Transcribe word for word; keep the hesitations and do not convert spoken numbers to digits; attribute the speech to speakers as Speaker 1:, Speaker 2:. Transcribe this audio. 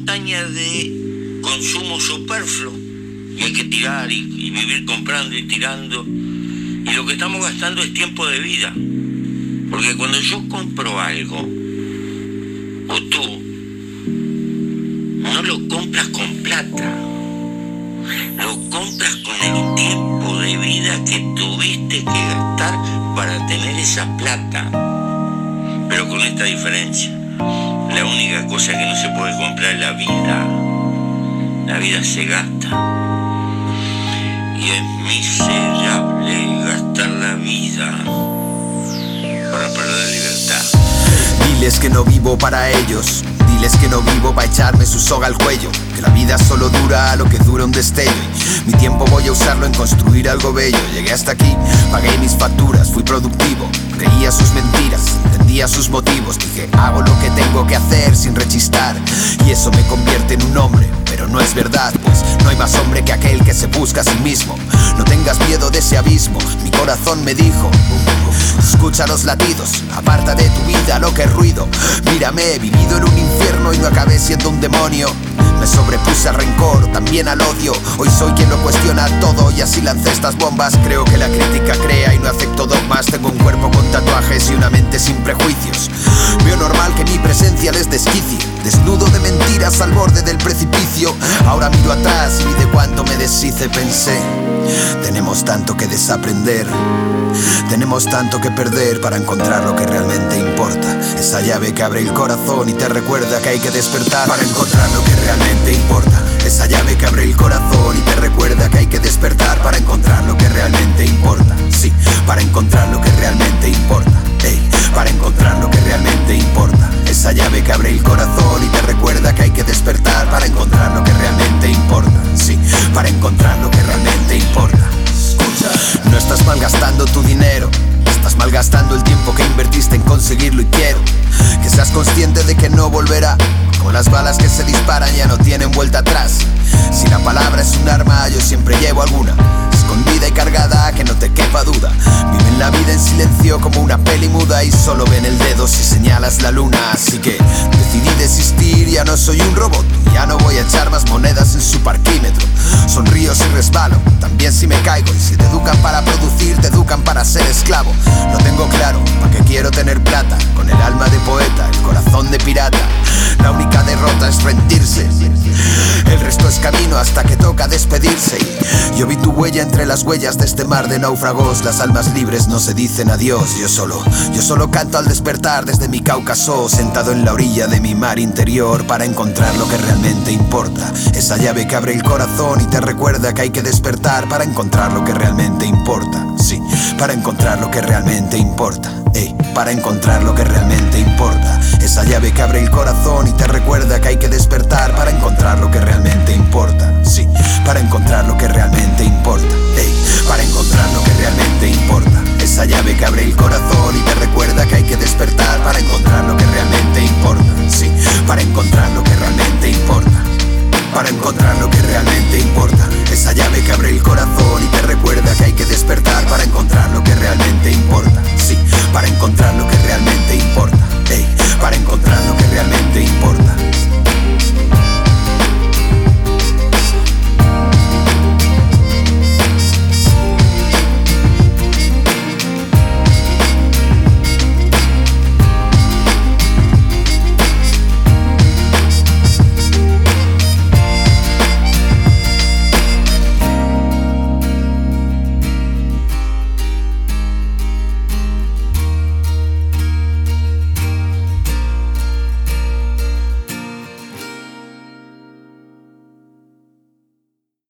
Speaker 1: montaña de consumo superfluo y hay que tirar y, y vivir comprando y tirando, y lo que estamos gastando es tiempo de vida, porque cuando yo compro algo, o tú, no lo compras con plata, lo compras con el tiempo de vida que tuviste que gastar para tener esa plata, pero con esta diferencia: la única cosa que no se puede comprar es la vida. La vida se gasta. Y es miserable gastar la vida para perder libertad.
Speaker 2: Diles que no vivo para ellos, diles que no vivo para echarme su soga al cuello, que la vida solo dura lo que dura un destello, y mi tiempo voy a usarlo en construir algo bello. Llegué hasta aquí, pagué mis facturas, fui productivo, creía sus mentiras, entendía sus motivos, dije hago lo que tengo que hacer sin rechistar, y eso me convierte en un hombre. Pero no es verdad, pues no hay más hombre que aquel que se busca a sí mismo. No tengas miedo de ese abismo, mi corazón me dijo: escucha los latidos, aparta de tu vida lo que es ruido. Mírame, he vivido en un infierno y no acabé siendo un demonio. Me sobrepuse al rencor, también al odio. Hoy soy quien lo cuestiona todo y así lancé estas bombas. Creo que la crítica crea y no acepto dogmas. Tengo un cuerpo con tatuajes y una mente sin prejuicios. Veo normal que mi presencia les desquicie, desnudo de mentiras al borde del precipicio. Ahora miro atrás y de cuánto me deshice pensé: tenemos tanto que desaprender, tenemos tanto que perder para encontrar lo que realmente importa. Esa llave que abre el corazón y te recuerda que hay que despertar para encontrar lo que realmente importa. Esa llave que abre el corazón y te recuerda que hay que despertar para encontrar lo que realmente importa. Sí, para encontrar lo que realmente importa. Ey, para encontrar lo que realmente importa. Esa llave que abre el corazón y te recuerda que hay que despertar para encontrar lo que realmente importa. Sí, para encontrar lo que realmente importa. No estás malgastando tu dinero, estás malgastando el tiempo que invertiste en conseguirlo, y quiero que seas consciente de que no volverá. Como las balas que se disparan ya no tienen vuelta atrás. Si la palabra es un arma, yo siempre llevo alguna, escondida y cargada, que no te quepa duda. Viven la vida en silencio como una peli muda y solo ven el dedo si señalas la luna. Así que decidí desistir, ya no soy un robot, ya no voy a echar más monedas en su parquímetro. Sonrío si resbalo, también si me caigo, y si te educan para producir, te educan para ser esclavo. No tengo claro para qué quiero tener plata, con el alma de poeta, el corazón de pirata. La única derrota es rendirse, el resto es camino hasta que toca despedirse. Y yo vi tu huella entre las huellas de este mar de náufragos. Las almas libres no se dicen adiós. Yo solo, yo solo canto al despertar desde mi Cáucaso, sentado en la orilla de mi mar interior, para encontrar lo que realmente importa. Esa llave que abre el corazón y te recuerda que hay que despertar para encontrar lo que realmente importa. Sí, para encontrar lo que realmente importa. Ey, para encontrar lo que realmente importa. Esa llave que abre el corazón y te recuerda que hay que despertar para encontrar lo que realmente importa. Sí, para encontrar lo que realmente importa. Ey, para encontrar lo que realmente importa. Esa llave que abre el corazón y te recuerda que hay que despertar para encontrar lo que realmente importa. Sí, para encontrar lo que realmente importa. Para encontrar lo que realmente importa. Esa llave que abre el corazón y te recuerda que hay que despertar para encontrar